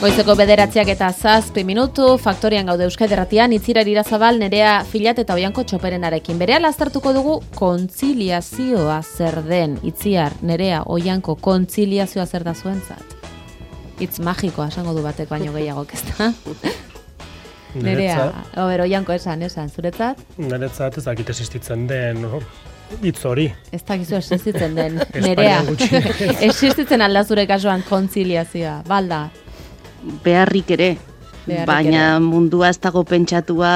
Goizeko 9:07 minutu, Faktorian gaude Euskadi Irratian, Itziar Irazabal, Nerea Filat eta Oianko Txoperenarekin. Berehala aztertuko dugu kontziliazioa zer den. Itziar, Nerea, Oianko, kontziliazioa zer da zuentzat? Hitz magikoa, esango du batek baino gehiago, ezta? Nerea, Oianko esan, zuretzat? Niretzat ez dakit existitzen den, hitz hori. Ez dakizu existitzen den, Nerea. Existitzen alda zure kasuan kontziliazioa, balda? Beharrik ere, baina mundua ez dago pentsatua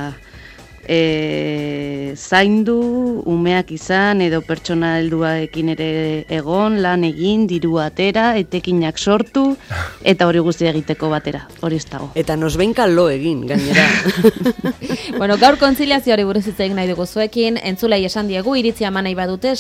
zaindu, umeak izan edo pertsona helduaekin ere egon, lan egin, diru atera, etekinak sortu eta hori guztia egiteko batera, hori ez dago. Eta nosbenka lo egin, gainera. Bueno, gaur kontziliazioari buruz hitz egin nahi dugu zuekin, entzulei esan diegu, iritzia eman nahi badute,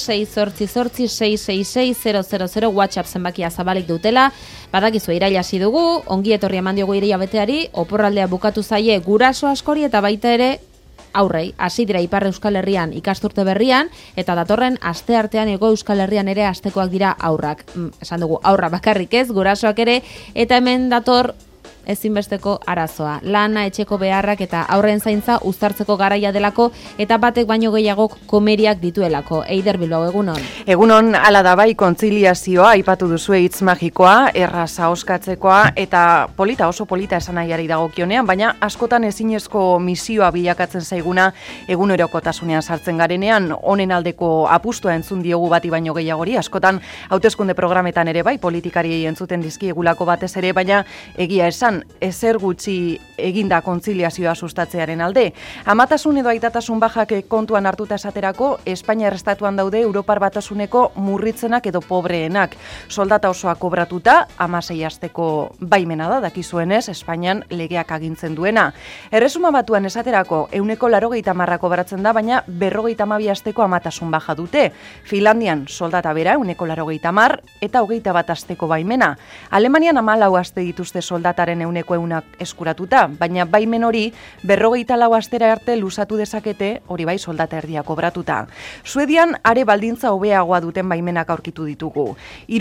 688-666-000 WhatsApp zenbakia zabalik dutela, badakizu iraila hasi dugu, ongi etorri eman diogu iraila beteari, oporraldea bukatu zaie guraso askori eta baita ere, aurrei, hasi dira Ipar Euskal Herrian ikasturte berrian, eta datorren aste artean Hego Euskal Herrian ere astekoak dira aurrak. Esan dugu, aurra bakarrik ez, gurasoak ere, eta hemen dator ezinbesteko arazoa. Lana, etxeko beharrak eta aurren zaintza uztartzeko garaia delako, eta batek baino gehiagok komeriak dituelako. Eider Bilbao, egunon. Egunon, ala da bai kontziliazioa, aipatu duzue hitz magikoa, erraza oskatzekoa, eta oso polita esan nahiari dagokionean, baina askotan ezinezko misioa bilakatzen zaiguna egunerokotasunean sartzen garenean, honen aldeko apustua entzun diogu bati baino gehiagori, askotan hauteskunde programetan ere bai, politikariei entzuten dizkiegulako batez ere, baina egia esan, ezer gutxi eginda kontziliazioa sustatzearen alde. Amatasun edo aitatasun bajak kontuan hartuta esaterako, Espainiar estatuan daude Europar Batasuneko murritzenak edo pobreenak. Soldata osoa kobratuta, 16 asteko baimena da, dakizuenez, Espainian legeak agintzen duena. Erresuma Batuan esaterako, 180 kobratzen da, baina 52 asteko amatasun baja dute. Finlandian soldata bera, 180 eta 21 asteko baimena. Alemanian 14 aste dituzte soldataren 100 eskuratuta, baina baimen hori 54 astera arte luzatu dezakete, hori bai soldata erdia kobratuta. Suedian are baldintza hobeagoa duten baimenak aurkitu ditugu.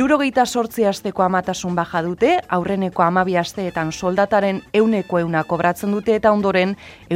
78 asteko amatasun baja dute, aurreneko 12 asteetan soldataren 100 kobratzen dute eta ondoren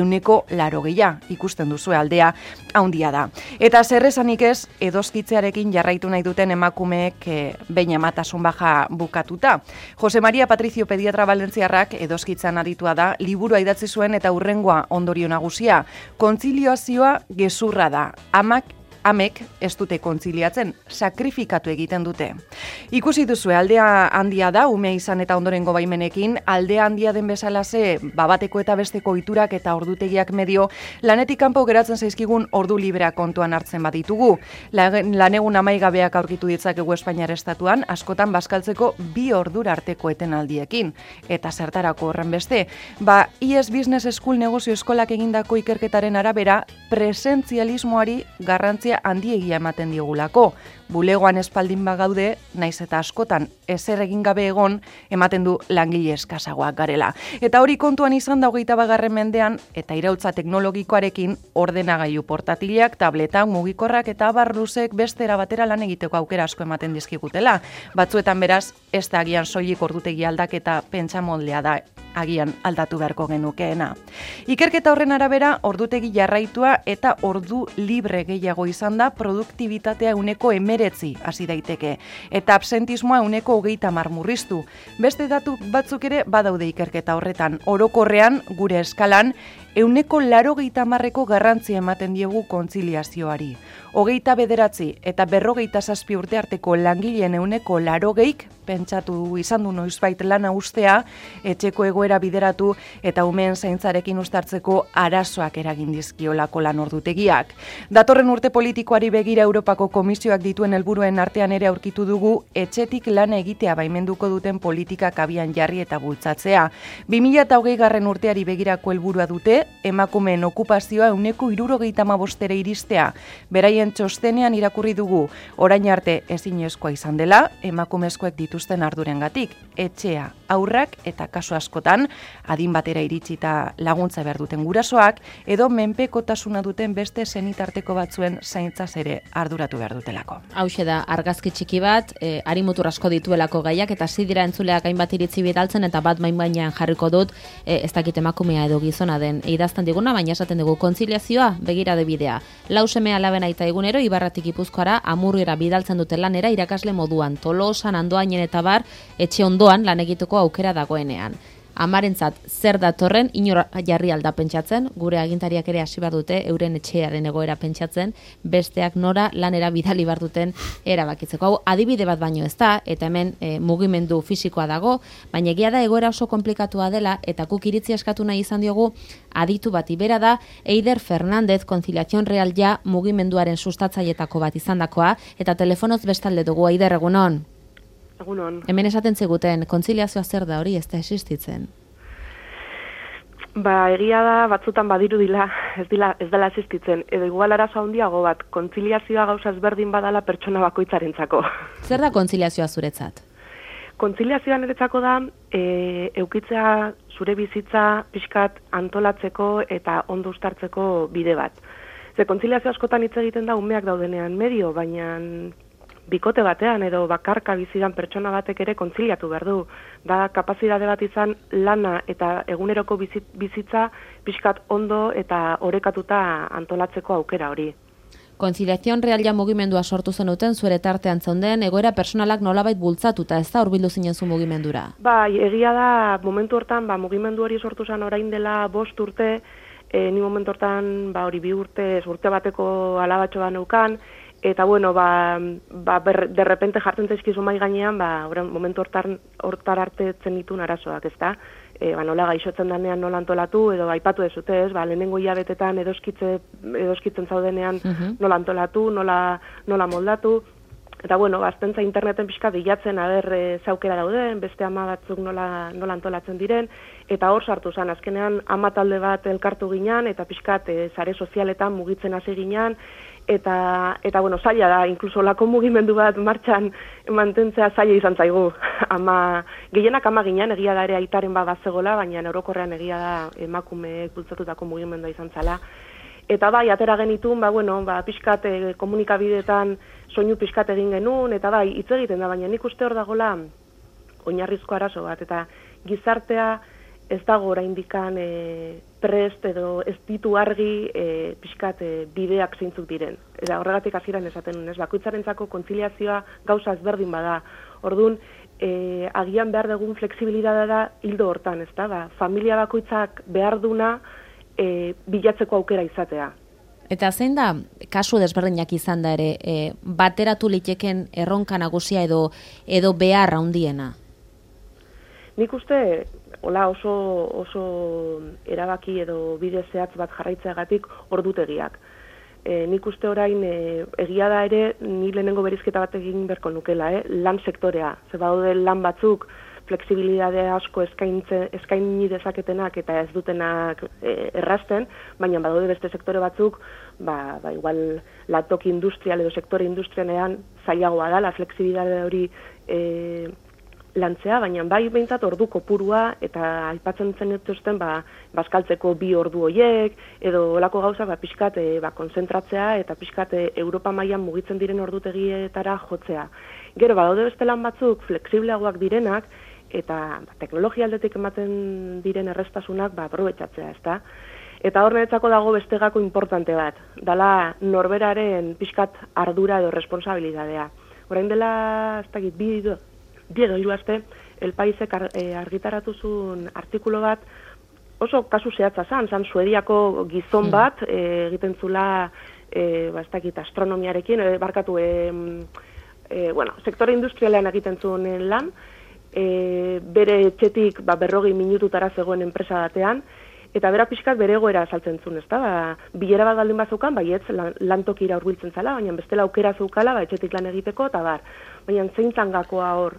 180, ikusten duzue aldea handia da. Eta zer esanik ez, edoskitzearekin jarraitu nahi duten emakumeek behin amatasun baja bukatuta. Jose Maria Patricio pediatra valentziarrak edoskitzan aditua da, liburua idatzi zuen eta hurrengoa ondorio nagusia. Kontziliazioa gezurra da. Amek ez dute kontziliatzen, sakrifikatu egiten dute. Ikusi duzue, aldea handia da, umea izan eta ondorengo baimenekin, aldea handia den bezalaze, bateko eta besteko ohiturak eta ordutegiak medio, lanetik kanpo geratzen zaizkigun ordu librea kontuan hartzen baditugu. Lanegun amaigabeak aurkitu ditzakegu Espainiar estatuan, askotan bazkaltzeko 2 ordura arteko etenaldiekin. Eta zertarako horren beste, IES Business School negozio eskolak egindako ikerketaren arabera, presentzialismoari garrantzia handiegia ematen diogulako. Bulegoan espaldin bagaude, naiz eta askotan ezer egin gabe egon, ematen du langile eskasagoak garela. Eta hori kontuan izan da 21. mendean, eta iraultza teknologikoarekin ordenagailu portatilak, tabletak, mugikorrak eta abar luzek beste era batera lan egiteko aukera asko ematen dizkigutela. Batzuetan beraz, ez da agian soilik ordutegi aldaketa pentsamoldea da agian aldatu beharko genukeena. Ikerketa horren arabera, ordutegi jarraitua eta ordu libre gehiago izan da produktibitatea 19 hasi daiteke, eta absentismoa 20 murriztu. Beste datu batzuk ere badaude ikerketa horretan. Orokorrean, gure eskalan, 80% garrantzia ematen diegu kontziliazioari. 29 eta 47 urte arteko langileen 80% pentsatu izan du noizbait lana ustea, etxeko egoera bideratu eta umeen zaintzarekin uztartzeko arazoak eragin dizkiolako lan ordutegiak. Datorren urte politikoari begira Europako Komisioak dituen helburuen artean ere aurkitu dugu etxetik lana egitea baimenduko duten politikak abian jarri eta bultzatzea. 2020 urteari begirako helburua dute, dute emakumeen okupazioa 75%ra iristea. Beraien txostenean irakurri dugu, orain arte ezinezkoa izan dela, emakumezkoek dituzten ardurengatik, etxea, haurrak eta kasu askotan, adin batera iritsita laguntza behar duten gurasoak, edo menpekotasuna duten beste senitarteko batzuen zaintzaz ere arduratu behar dutelako. Hauxe da, argazki txiki bat, harimutur asko dituelako gaiak, eta zidira entzuleak hainbat iritzi bidaltzen, eta bat main bainean jarriko dut, ez dakit emakumea edo gizona den idazten diguna, baina esaten dugu kontziliazioa, begirade bidea. Lau seme alaben aita egunero, Ibarratik Gipuzkoara, Amurriora bidaltzen duten lanera irakasle moduan, Tolosan, Andoainen eta bar, etxe ondoan lan egiteko aukera dagoenean. Amarentzat zer datorren inor jarri alda pentsatzen, gure agintariak ere hasi behar dute euren etxearen egoera pentsatzen, besteak nora lanera bidali behar duten erabakitzeko. Hau adibide bat baino ez da, eta hemen mugimendu fisikoa dago, baina egia da egoera oso komplikatua dela, eta guk iritzi eskatu nahi izan diogu aditu bat ibera da, Eider Fernández Conciliación Real Ja mugimenduaren sustatzailetako bat izandakoa, eta telefonoz bestalde dugu. Eider, egunon. Egunon. Hemen esaten ziguten, kontziliazioa zer da hori, ez da existitzen? Egia da, batzutan badiru ez dela existitzen. Edo igual arazo handiago bat, kontziliazioa gauza ezberdin badala pertsona bakoitzarentzako. Zer da kontziliazioa zuretzat? Kontziliazioa niretzako da, eukitzea zure bizitza pixkat antolatzeko eta ondo uztartzeko bide bat. Ze kontziliazio askotan hitz egiten da umeak daudenean medio, baina bikote batean edo bakarka bizidan pertsona batek ere kontziliatu behar du. Da kapazitate bat izan lana eta eguneroko bizitza pixkat ondo eta orekatuta antolatzeko aukera hori. Conciliación Real Ja mugimendua sortu zenuten zuere tartean zaunden egoera personalak nolabait bultzatuta, ez da hurbildu zinen zu mugimendura? Bai, egia da momentu hortan mugimendu hori sortu zen orain dela 5 urte, ni momentu hortan hori 2 urte bateko alabatxo bat neukan. Eta bueno, de repente jartzen zaizkizu mai gainean, momentu hortar arte ditun arazoak, ezta? Nola gaixotzen danean nola antolatu, edo aipatu dezute, ez? Lehenengo hilabetetan edoskitzen zaudenean nola antolatu, nola moldatu. Eta bueno, aztentza interneten pixka bilatzen ze aukera dauden, beste ama batzuk nola antolatzen diren, eta hor sartu zen, azkenean ama talde bat elkartu ginean, eta pixkat sare sozialetan mugitzen hasi ginean, eta bueno, zaila da, inkluso lako mugimendu bat martxan mantentzea zaila izan zaigu. Gehienak ama ginean, egia da ere aitaren bat bazegola, baina orokorrean egia da emakumeek bultzatutako mugimendua izan zala. Eta bai, atera genitun, pixkat komunikabideetan soinu pixkat egin genuen, eta bai, hitz egiten da, baina nik uste hor dagoela oinarrizko arazo bat, eta gizartea ez dago oraindikan prest edo ez ditu argi pixkat bideak zeintzuk diren. Eta horregatik hasieran esaten nuen, bakoitzarentzako kontziliazioa gauza ezberdin bada. Orduan, agian behar dugun flexibilitatea da hildo hortan, ez da? Familia bakoitzak behar duna bilatzeko aukera izatea. Eta zein da, kasu desberdinak izan da ere, bateratu liteken erronka nagusia edo behar handiena? Nik uste, oso erabaki edo bide zehatz bat jarraitzeagatik ordutegiak. Nik uste orain, egia da ere, ni lehenengo berizketa bat egin berko nukela, lan sektorea. Ze badaude lan batzuk, flexibilitate asko eskaini dezaketenak eta ez dutenak errazten, baina badaude beste sektore batzuk, igual latoki industrial edo sektore industrialean zailagoa da, la flexibilitate hori lantzea, baina bai behintzat ordu kopurua eta aipatzen zen dituzten bazkaltzeko 2 ordu hoiek, edo olako gauza pixkat konzentratzea eta pixkat Europa mailan mugitzen diren ordutegietara jotzea. Gero badaude beste lan batzuk flexibleagoak direnak, eta teknologia aldetik ematen diren erreztasunak aprobetxatzea, ezta? Eta hor niretzako dago bestegako importante bat, dala norberaren pixkat ardura edo responsabilitatea. Orain dela, ez dakit, 2 aste, El Paisek argitaratu zuen artikulo bat, oso kasu zehatza zan Suediako gizon bat, egiten zula, ez dakit, astronomiarekin, barkatu, sektore industrialean egiten zuen lan, bere etxetik 40 minututara zegoen enpresa batean, eta bera pixkat bere egoera azaltzen zuen, ezta? Bilera bat baldin bazeukan, baietz lantokira hurbiltzen zala, baina bestela aukera zeukala, etxetik lan egiteko, eta baina zeintzan gakoa hor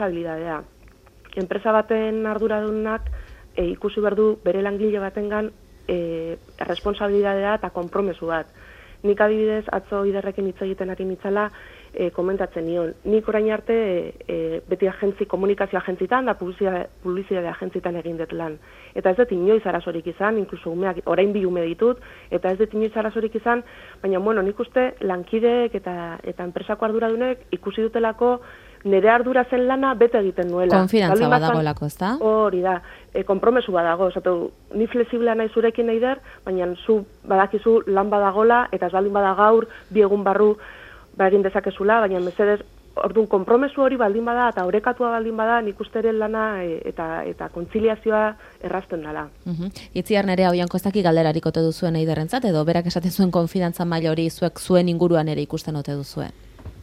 responsabilitatea. Enpresa baten arduradunak ikusi behar du bere langile batengan responsabilidadea eta konpromesu bat. Nik adibidez, atzo Iderrekin hitz egiten ari nitzala, komentatzen nion. Nik orain arte beti komunikazio agentzitan da publizitate agentzitan egin dut lan. Eta ez dut inoiz arazorik izan, inkluso umeak, orain 2 ume ditut, eta ez dut inoiz arazorik izan, baina nik uste lankideek eta enpresako arduradunek ikusi dutelako nire ardura zen lana bete egiten nuela. Konfidantza badagolako, ez da? Hori da, konpromesu badago, esatu, ni flexiblea nahi zurekin nahi der, baina zu badakizu lan badagola, eta ez baldin bada gaur, 2 egun barru egin dezakezula, baina mesedez, orduan konpromesu hori baldin bada, eta orekatua baldin bada, nik uste ere lana eta kontziliazioa errazten dela. Itziar Nerea Oianko ez daki galderarik ote duzuen Eiderrentzat, edo berak esaten zuen konfidantza maila hori zuek zuen inguruan ere ikusten ote duzuen?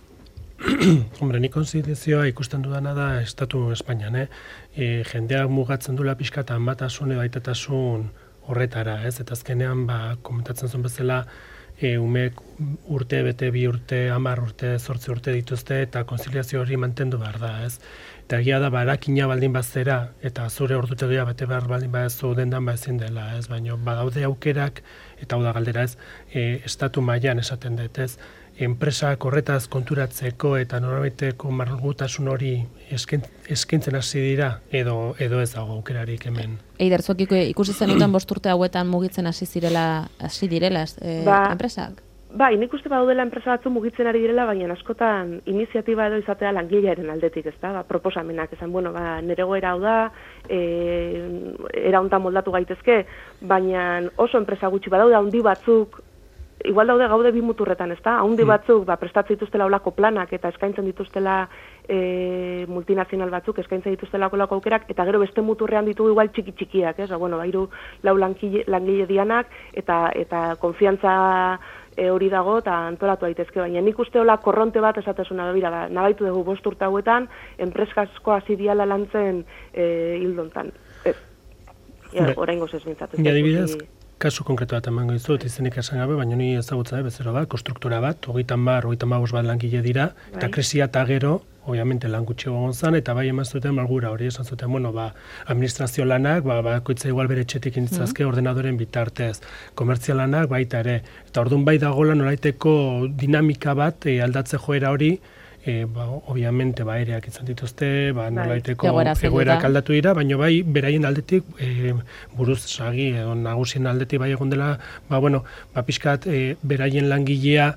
Hombre, ni konziliazioa ikusten dudana da Estatu Espainian, jendeak mugatzen dula pixka eta amatasun edo aitatasun horretara, ez? Eta azkenean, komentatzen zuen bezala, umek urte, bete 2 urte, 10 urte, 8 urte dituzte, eta konziliazio hori mantendu behar da, ez? Eta egia da, erakina baldin bazera, eta zure ordutegia bete behar baldin badezu dendan ezin dela, ez? Baina badaude aukerak, eta hau da galdera, ez? Estatu mailan esaten dut, ez? Enpresak horretaz konturatzeko eta norabaiteko margutasun hori eskaintzen hasi dira, edo ez dago aukerarik hemen. Eider, zuek ikusi zenuten 5 urte hauetan mugitzen hasi direla enpresak? Bai, nik uste badaudela enpresa batzu mugitzen ari direla, baina askotan iniziatiba edo izatea langilearen aldetik, ez da? Proposamenak esan, nire goera hau da, era hontan moldatu gaitezke, baina oso enpresa gutxi badaude handi batzuk, igual daude gaude 2 muturretan, ez da? Haundi batzuk prestatzen dituztela olako planak eta eskaintzen dituztela multinazional batzuk, eskaintzen dituztela olako aukerak, eta gero beste muturrean ditugu igual txiki-txikiak, ez? 3-4 langile dianak eta konfiantza hori dago eta antolatu daitezke, baina nik uste hola korronte bat esatezuna da, nabaitu dugu 5 urte hauetan, enpreskasko hasi diala lantzen hildontan. Oraingoz ez mintzatzen. Adibidez, kasu konkretu bat emango dizut, izenik esan gabe, baina ni ezagutza bezero bat, konstruktora bat, 35 bat langile dira, eta kresia eta gero, obviamente lan gutxi egon zan, eta bai eman zuten malgura hori esan zuten, administrazio lanak, bakoitza igual bere etxetik inditzazke ordenadoren bitartez, komertzial lanak baita ere, eta orduan bai dagoela nolaiteko dinamika bat aldatze joera hori, obviamente ereak izan dituzte, nolaiteko egoerak aldatu dira, baina bai beraien aldetik buruz sagi edo nagusien aldetik bai egon dela, pixkat beraien langilea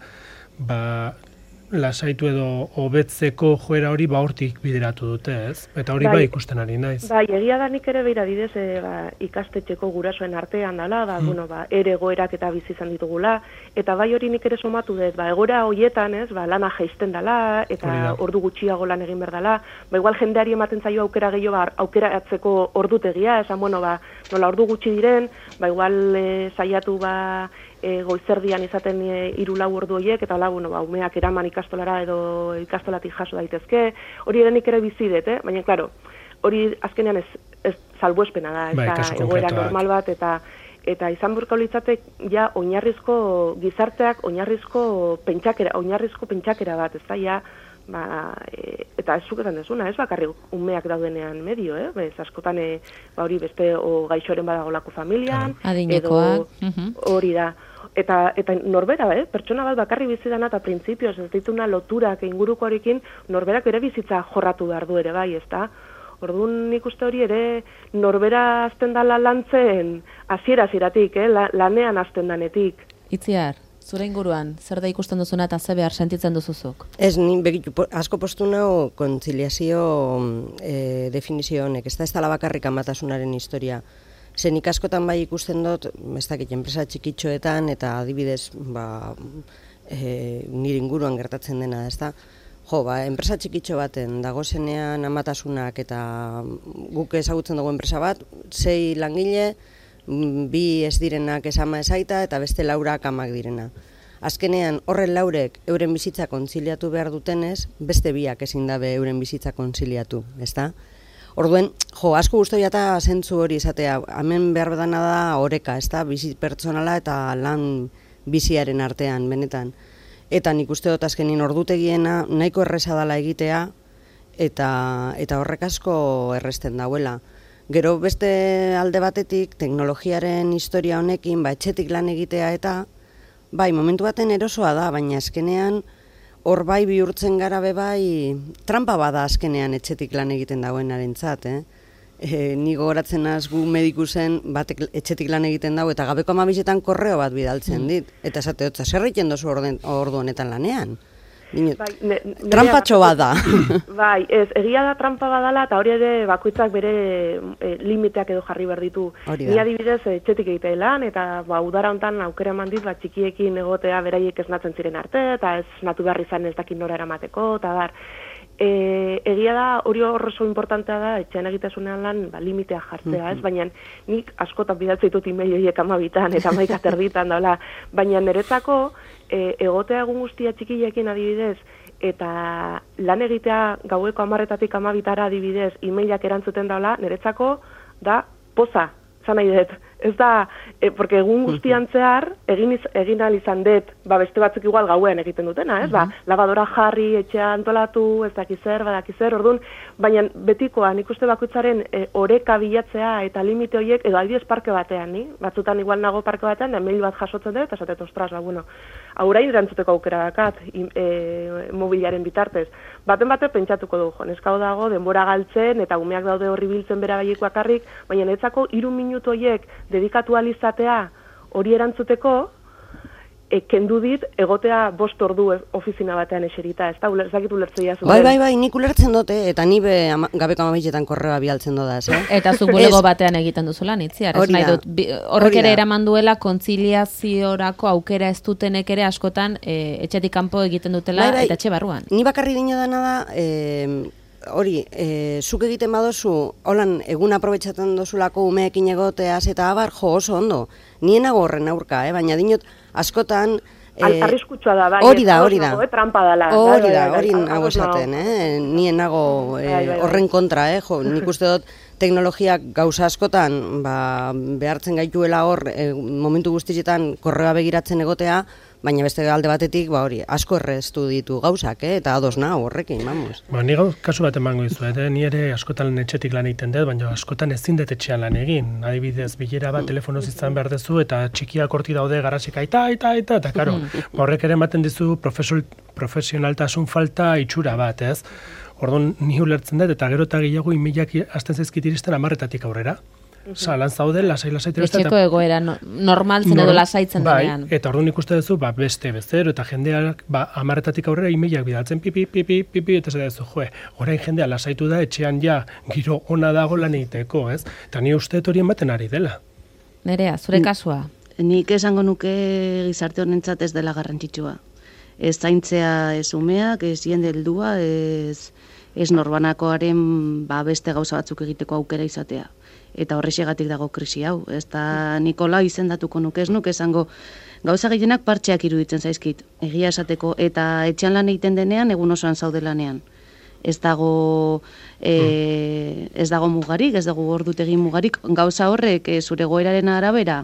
lasaitu edo hobetzeko joera hori hortik bideratu dute, ez? Eta hori bai ikusten ari naiz. Bai, egia da nik ere beira didez ikastetxeko gurasoen artean dela, ere egoerak eta bizi izan ditugula, eta bai hori nik ere somatu dut, egoera horietan, ez, lana jaisten dela, eta ordu gutxiago lan egin behar dela, igual jendeari ematen zaio aukera gehiago, aukeratzeko ordutegia, esan, nola ordu gutxi diren, igual saiatu goizerdian izaten 3-4 ordu horiek, eta umeak eraman ikastolara edo ikastolatik jaso daitezke, hori ere nik ere bizi dut, baina, klaro, hori azkenean ez salbuespena da, ez da egoera normal bat, eta izan burka holitzatek, oinarrizko gizarteak, oinarrizko pentsakera bat, ez da, eta ez zuketan dezuna, ez bakarrik umeak daudenean medio, ez askotan hori beste gaixoren badagolako familian, adinekoak, hori da. Eta norbera, pertsona bat bakarri bizidana eta printzipioz ez dituna loturak ingurukoarekin norberak ere bizitza jorratu behar du ere bai, ez da? Orduan nik uste hori ere norbera azten dala lantzen hasiera-hasieratik, lanean azten danetik. Itziar, zure inguruan, zer da ikusten duzuna eta ze behar sentitzen duzuzuk? Ez, ni asko postu nago kontziliazio definizio honek, ez da bakarrik amatasunaren historia. Nik askotan bai ikusten dut, ez dakit, enpresa txikitxoetan, eta adibidez, nire inguruan gertatzen dena, ez da? Enpresa txikitxo baten dagozenean amatasunak eta guk ezagutzen dugu enpresa bat, 6 langile, 2 ez direnak esama esaita eta beste 4 amak direna. Azkenean, horren 4ek euren bizitza kontziliatu behar dutenez, beste 2ak ezin dabe euren bizitza kontziliatu, ez da? Orduen, asko guztoia eta zentzu hori izatea, hemen behar dana da oreka, ez da, bizi pertsonala eta lan biziaren artean, benetan. Eta nik uste dut azkenin ordutegiena nahiko erreza dela egitea, eta horrek asko erresten dauela. Gero beste alde batetik, teknologiaren historia honekin, etxetik lan egitea eta, bai, momentu baten erosoa da, baina azkenean, hor bai bihurtzen gara bai, trampa bada azkenean etxetik lan egiten dagoenarentzat, ni gogoratzen az gu mediku zen, batek etxetik lan egiten dago, eta gabeko 12etan korreo bat bidaltzen dit, eta esate hotza, zer egiten dozu ordu honetan lanean? Trampatxo bat da. Bai, egia da trampa badala, eta hori ere bakoitzak bere limiteak edo jarri behar ditu. Ni adibidez etxetik egitea lan, eta udara hontan aukera eman dit, txikiekin egotea beraiek esnatzen ziren arte, eta ez natu behar izan ez dakit nora eramateko, eta bar. Egia da, hori oso importantea da, etxean egitasunean lan limitea jartzea, ez? Baina nik askotan bidatzen ditut email horiek 12 eta 11 baina niretzako egotea egun guztia txikiekin adibidez, eta lan egitea gaueko 10-etatik 12 adibidez, emailak erantzuten daula, niretzako da poza, zan nahi dut. Ez da, porque egun guztian zehar, egin ahal izan dut, beste batzuk igual gauen egiten dutena, ez? Labadora jarri, etxea antolatu, ez dakizer, badakizer, orduan, baina betikoa, nik uste bakoitzaren oreka bilatzea eta limite horiek, edo adibidez parke batean, ni? Batzutan igual nago parke batean, da mail bat jasotzen dut, eta esatet, ostras, aurain erantzuteko aukera dakat, mobiliaren bitartez. Baten pentsatuko du, neska dago, denbora galtzen, eta umeak daude horri biltzen bera baieko akarrik, baina netzako 3 minutu horiek dedikatu alizatea hori erantzuteko, kendu dit egotea 5 ordu ofizina batean eserita, ez dakit ulertzea zuten. Bai, nik ulertzen dute, eta ni gabeko 12etan korreoa bialtzen dodaz, Eta zu bulego batean egiten duzula, nitziar, ez nahi dut, horrek ere eraman duela kontziliaziorako aukera ez dutenek ere askotan etxetik kanpo egiten dutela eta etxe barruan. Ni bakarri dino dana da, hori, zuk egiten badozu, holan egun aprobetxatzen dozulako umeekin egoteaz eta abar, oso ondo. Nien nago horren aurka, baina dinot, askotan... Arriskutsua da, bai. Hori da. Trampa dela. Hori nago esaten, nien nago horren kontra, nik uste dut teknologiak gauza askotan behartzen gaituela hor, momentu guztietan korreoa begiratzen egotea, baina beste alde batetik, hori, asko erreztu ditu gauzak, eta ados nago horrekin, vamos. Ni kasu bat emango dizuet, ni ere askotan etxetik lan egiten dut, baina askotan ezin dut etxean lan egin. Adibidez, bilera bat telefonoz izan behar dezu, eta txikiak horti daude garasik eta, karo, horrek ere ematen dizu profesionaltasun falta itxura bat, ez? Orduan, ni ulertzen dut, eta gero eta gehiago emailak hasten zaizkit iristen 10-etatik aurrera. Lan zaude, lasai etxeko egoera normal zen edo lasaitzen denean. Eta orduan ikuste duzu, beste bezero, eta jendeak 10-etatik aurrera emailak bidaltzen pipi, eta zer duzu, orain jendea lasaitu da, etxean ja giro ona dago lan egiteko, ez? Eta ni uste hori ematen ari dela. Nerea, zure kasua? Nik esango nuke gizarte honentzat ez dela garrantzitsua. Ez zaintzea ez umeak, ez jende heldua, ez norbanakoaren beste gauza batzuk egiteko aukera izatea. Eta horrexegatik dago krisi hau. Ez da Nikola izendatuko nuke, ez nuke esango gauza gehienak partxeak iruditzen zaizkit, egia esateko, eta etxean lan egiten denean, egun osoan zaude lanean. Ez dago mugarik, ez dago ordutegi mugarik, gauza horrek zure goeraren arabera,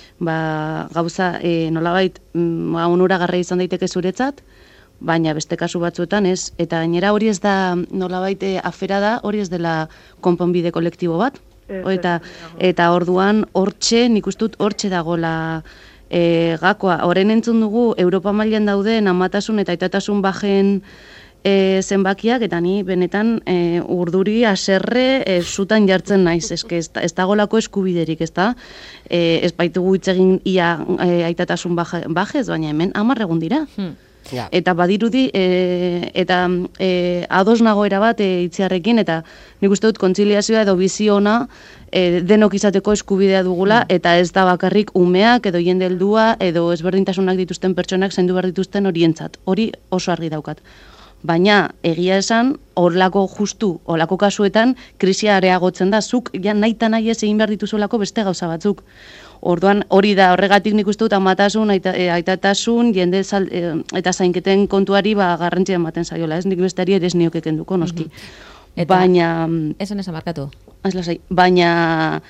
gauza nolabait onuragarria izan daiteke zuretzat, baina beste kasu batzuetan ez, eta gainera hori ez da nolabait afera da, hori ez dela konponbide kolektibo bat, eta orduan hortxe, nik uste dut hortxe dagoela gakoa. Horren entzun dugu Europa mailan dauden amatasun eta aitatasun bajen zenbakiak, eta ni benetan urduri haserre zutan jartzen naiz, ez dagolako eskubiderik, ez da? Ez baitugu hitz egin ia aitatasun bajez, baina hemen 10 egun dira. Eta badirudi, eta ados nagoera bat itziarrekin, eta nik uste dut kontziliazioa edo bizio ona denok izateko eskubidea dugula, eta ez da bakarrik umeak edo jende heldua edo ezberdintasunak dituzten pertsonak zaindu behar dituzten horientzat. Hori oso argi daukat. Baina egia esan, horlako kasuetan, krisia areagotzen da, zuk nahi eta nahi ez egin behar dituzuelako beste gauza batzuk. Orduan, hori da, horregatik nik uste dut amatasun, aitatasun, jende eta zainketen kontuari garrantzia ematen zaiola, ez nik besteari ere ez niokeken duko, noski. Baina... Esan markatu. Baina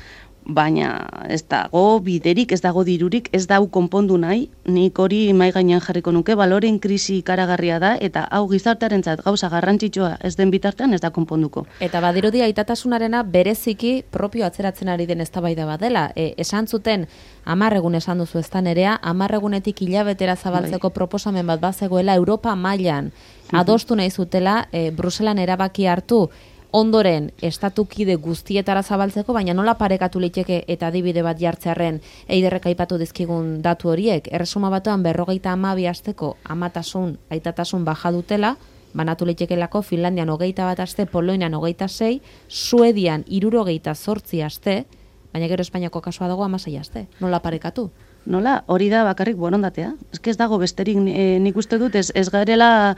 baina ez dago biderik, ez dago dirurik, ez dau konpondu nahi, nik hori mai gainean jarriko nuke, baloren krisi ikaragarria da, eta hau gizartearentzat gauza garrantzitsua ez den bitartean ez da konponduko. Eta badirudi aitatasunarena bereziki propio atzeratzen ari den eztabaida bat dela. Esan zuten 10 egun esan duzu ezta Nerea, 10 egunetik hilabetera zabaltzeko proposamen bat bazegoela Europa mailan adostu nahi zutela, Bruselan erabaki hartu, ondoren estatukide guztietara zabaltzeko, baina nola parekatu liteke eta adibide bat jartzearren Eiderrek aipatu dizkigun datu horiek. Erresuma Batuan 52 asteko amatasun, aitatasun baja dutela, banatu litekelako Finlandian 21 aste, Polonian 26, Suedian 68 aste, baina gero Espainiako kasua dago 16 aste. Nola parekatu? Nola, hori da bakarrik borondatea. Ez dago besterik nik uste dut, ez garela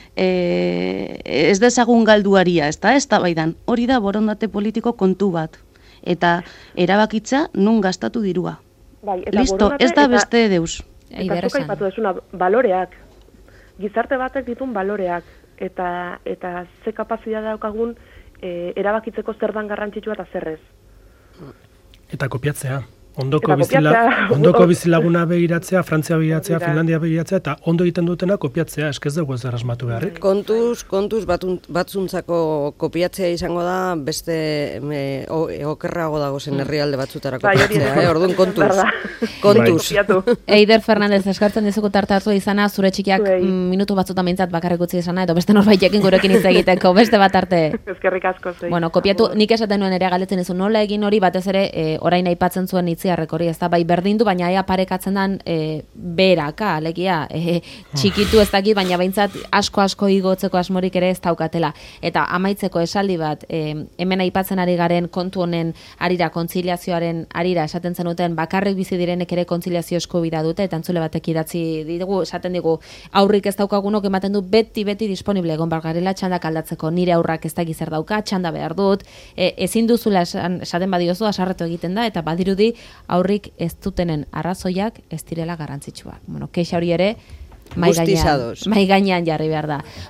ez dezagun galduaria, ez da baidan. Hori da borondate politiko kontu bat. Eta erabakitza nun gastatu dirua. Bai, eta listo, ez da beste deus. Eta zuka ipatu desuna, baloreak. Gizarte batek ditun baloreak. Eta ze kapazitatea daukagun erabakitzeko zer dan garrantzitsua eta zerrez. Eta kopiatzea. Ondoko bizilaguna begiratzea, Frantzia begiratzea, Finlandia begiratzea, eta ondo egiten dutena kopiatzea, eskez dugu ez erasmatu beharrik. Kontuz batzuntzako kopiatzea izango da, beste okerrago dago zen herrialde batzutara kopiatzea, orduan kontuz. Eider Fernandez, eskartzen dizuko tartatu izana, zure txikiak minutu batzutan behintzat bakarrik utzi izana, edo beste norbaitekin gurekin hitz egiteko, beste bat arte. Eskerrik asko zei. Bueno, kopiatu, nik esaten nuen ere galdetzen dizu, nola egin hori batez ere, orain aipatzen zuen itziarrek hori, ez da, bai berdindu, baina ea parekatzen dan beraka, alegia, txikitu ez dakit, baina behintzat asko igotzeko asmorik ere ez daukatela. Eta amaitzeko esaldi bat, hemen aipatzen ari garen kontu honen arira, kontziliazioaren arira, esaten zenuten, bakarrik bizi direnek ere kontziliazio eskubidea dute, eta entzule batek idatzi digu, esaten digu, aurrik ez daukagunok ematen du beti disponible egon bargarela txandak aldatzeko, nire aurrak ez dakiz zer dauka, txanda behar dut, ezin duzula esaten badiozu, asarretu egiten da, eta badirudi aurrik ez dutenen arrazoiak ez direla garrantzitsuak. Bueno, kexa hori ere mai gainean jarri behar da.